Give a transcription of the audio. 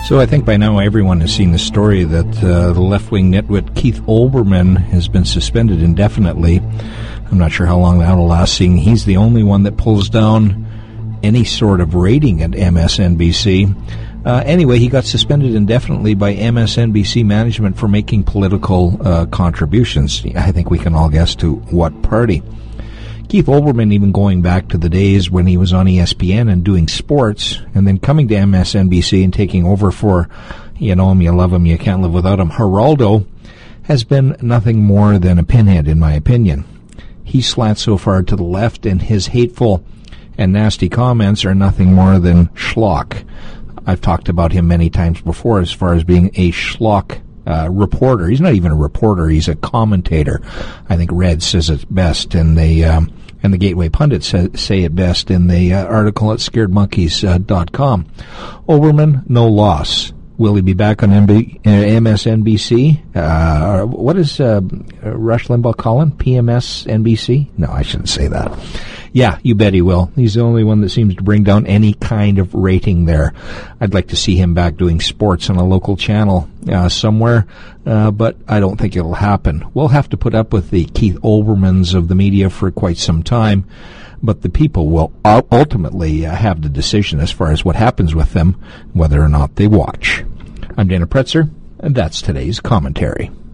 So I think by now everyone has seen the story that the left-wing nitwit Keith Olbermann has been suspended indefinitely. I'm not sure how long that will last, seeing he's the only one that pulls down any sort of rating at MSNBC. Anyway, he got suspended indefinitely by MSNBC management for making political contributions. I think we can all guess to what party. Keith Olbermann even going back to the days when he was on ESPN and doing sports, and then coming to MSNBC and taking over for, you know him, you love him, you can't live without him, Geraldo, has been nothing more than a pinhead, in my opinion. He slants so far to the left, and his hateful and nasty comments are nothing more than schlock. I've talked about him many times before as far as being a schlock reporter. He's not even a reporter, he's a commentator. I think Red says it best, and the Gateway Pundits say it best in the article at scaredmonkeys.com. Olbermann, no loss. Will he be back on MSNBC? What does Rush Limbaugh call him? PMSNBC? No, I shouldn't say that. Yeah, you bet he will. He's the only one that seems to bring down any kind of rating there. I'd like to see him back doing sports on a local channel somewhere, but I don't think it'll happen. We'll have to put up with the Keith Olbermanns of the media for quite some time, but the people will ultimately have the decision as far as what happens with them, whether or not they watch. I'm Dana Pretzer, and that's today's commentary.